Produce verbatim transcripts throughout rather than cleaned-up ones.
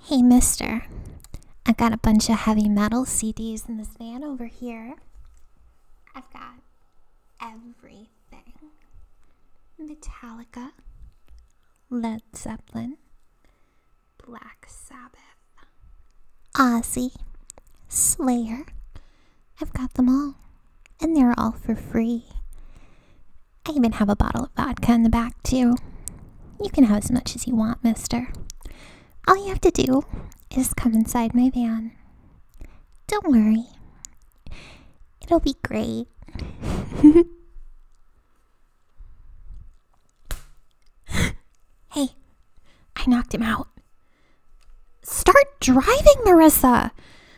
Hey, mister. I got a bunch of heavy metal C Ds in this van over here. I've got everything. Metallica, Led Zeppelin, Black Sabbath, Ozzy, Slayer. I've got them all. And they're all for free. I even have a bottle of vodka in the back, too. You can have as much as you want, mister. All you have to do is come inside my van. Don't worry. It'll be great. Hey, I knocked him out. Start driving, Marissa.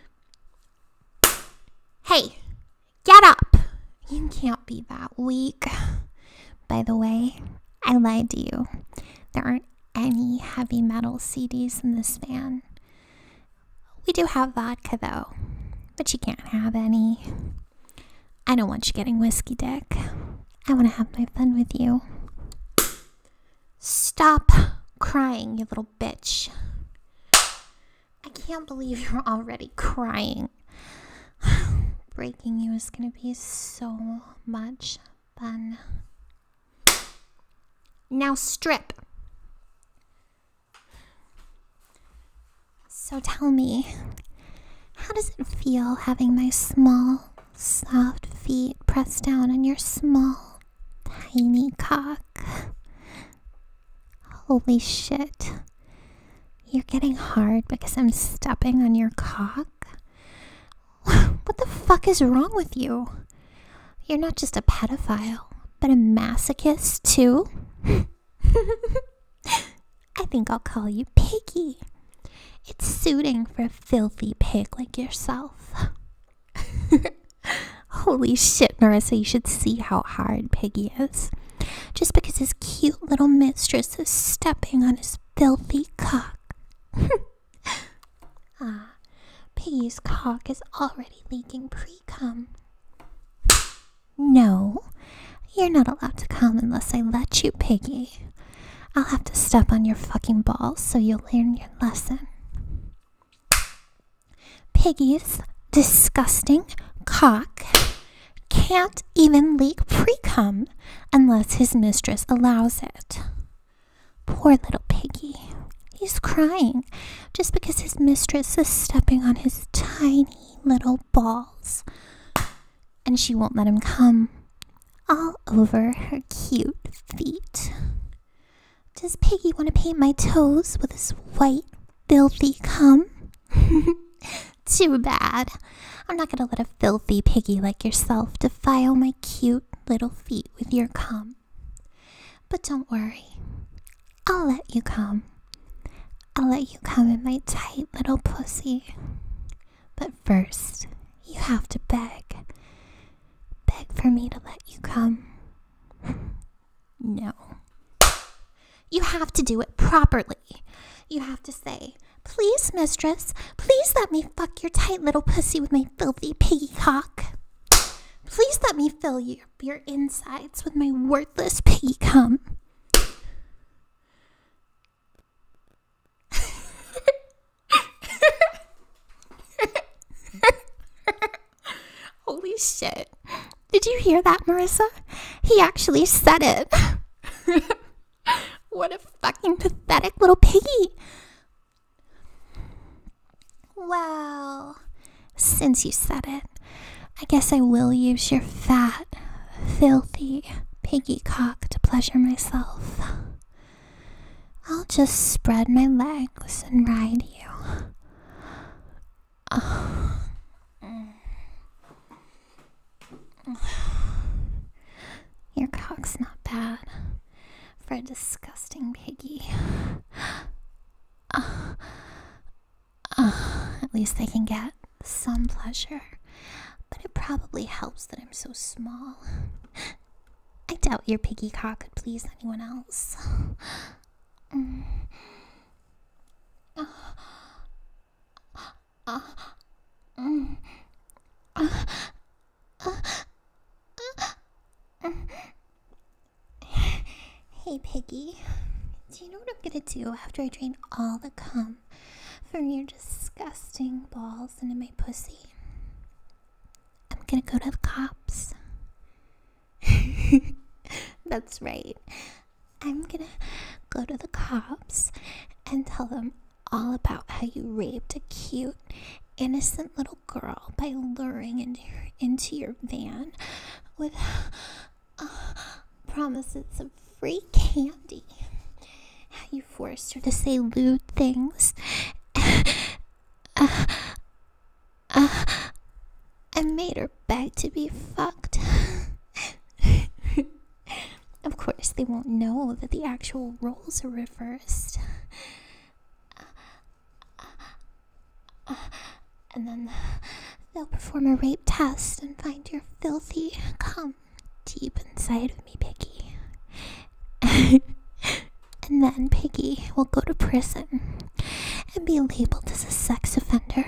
Hey, get up. You can't be that weak. By the way, I lied to you. There aren't any heavy metal C Ds in this van. We do have vodka, though, but you can't have any. I don't want you getting whiskey dick. I want to have my fun with you. Stop crying, you little bitch. I can't believe you're already crying. Breaking you is going to be so much fun. Now strip. So tell me, how does it feel having my small, soft feet pressed down on your small, tiny cock? Holy shit. You're getting hard because I'm stepping on your cock? What the fuck is wrong with you? You're not just a pedophile, but a masochist too? I think I'll call you Piggy. It's suiting for a filthy pig like yourself. Holy shit, Marissa, you should see how hard Piggy is. Just because his cute little mistress is stepping on his filthy cock. Ah, Piggy's cock is already leaking pre-cum. No, you're not allowed to come unless I let you, Piggy. I'll have to step on your fucking balls so you'll learn your lesson. Piggy's disgusting cock can't even leak pre-cum unless his mistress allows it. Poor little Piggy. He's crying just because his mistress is stepping on his tiny little balls. And she won't let him come all over her cute feet. Does Piggy want to paint my toes with his white, filthy cum? Too bad. I'm not going to let a filthy piggy like yourself defile my cute little feet with your cum. But don't worry. I'll let you come. I'll let you come in my tight little pussy. But first, you have to beg. Beg for me to let you come. No. You have to do it properly. You have to say, "Please, mistress, please let me fuck your tight little pussy with my filthy piggy cock. Please let me fill your, your insides with my worthless piggy cum." Holy shit. Did you hear that, Marissa? He actually said it. What a fucking pathetic little piggy. Well, since you said it, I guess I will use your fat, filthy piggy cock to pleasure myself. I'll just spread my legs and ride you. Oh. Your cock's not bad for a disgusting piggy. Uh, uh, at least they can get some pleasure. But it probably helps that I'm so small. I doubt your piggy cock could please anyone else. Mm. Uh, uh, mm. uh, uh, uh, Hey, Piggy. Do you know what I'm gonna do after I drain all the cum for your disgusting balls into my pussy. I'm gonna go to the cops. That's right. I'm gonna go to the cops and tell them all about how you raped a cute, innocent little girl by luring into your, into your van with uh, promises of free candy. How you forced her to say lewd things. Uh, uh, and made her beg to be fucked. Of course, they won't know that the actual roles are reversed. And then they'll perform a rape test and find your filthy cum deep inside of me, Piggy. And then Piggy will go to prison and be labeled as a sex offender.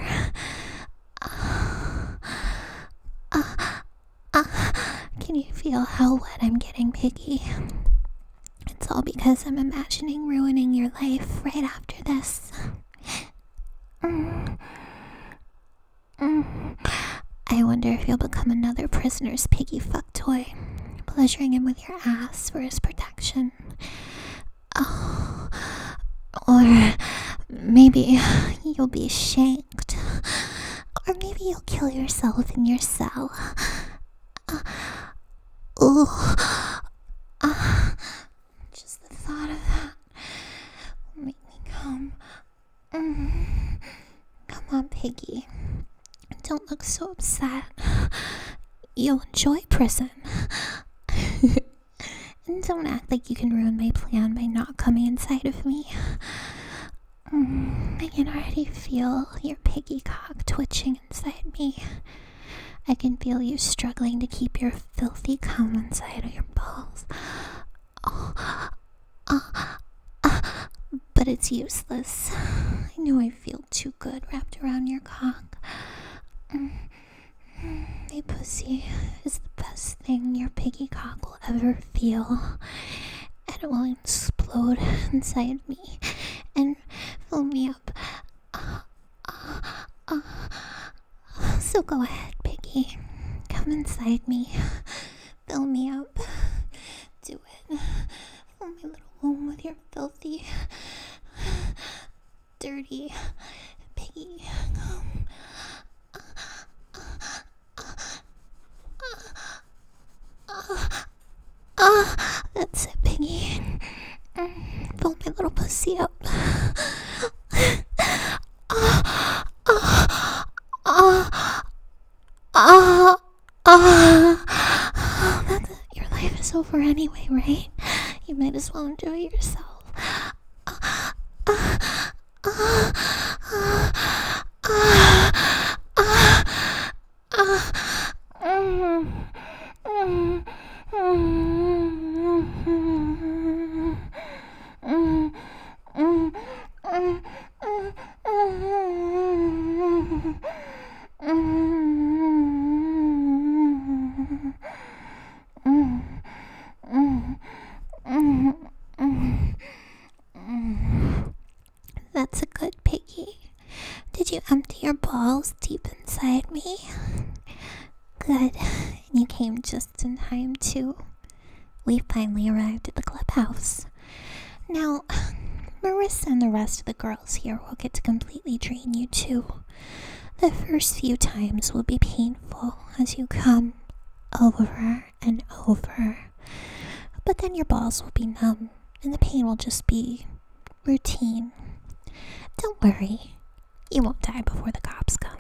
Uh, uh, uh, can you feel how wet I'm getting, Piggy? It's all because I'm imagining ruining your life right after this. Mm. Mm. I wonder if you'll become another prisoner's piggy fuck toy, pleasuring him with your ass for his protection. Oh. Or maybe you'll be shanked. Or maybe you'll kill yourself in your cell. Uh, ooh. Uh, just the thought of that will make me come. Mm. Come on, Piggy. Don't look so upset. You'll enjoy prison. And don't act like you can ruin my plan by not coming inside of me. Mm, I can already feel your piggy cock twitching inside me. I can feel you struggling to keep your filthy cum inside of your balls. Oh, uh, uh, but it's useless. I know I feel too good wrapped around your cock. Mm, my pussy is the best thing your piggy cock will ever feel. And it will explode inside me and fill me up. Uh, uh, uh. So go ahead, Piggy. Come inside me. Fill me up. Do it. Fill my little womb with your filthy, dirty piggy. Come. Ah, that's it, Piggy. Mm, fill my little pussy up. Ah, ah, ah, ah, ah. That's it. Your life is over anyway, right? You might as well enjoy yourself. Ah, ah, ah, ah, ah, ah, ah. Mm, mm. That's a good piggy. Did you empty your balls deep inside me? Good. You came just in time, too. We finally arrived at the clubhouse. Now, Marissa and the rest of the girls here will get to completely drain you, too. The first few times will be painful as you come over and over. But then your balls will be numb, and the pain will just be routine. Don't worry. You won't die before the cops come.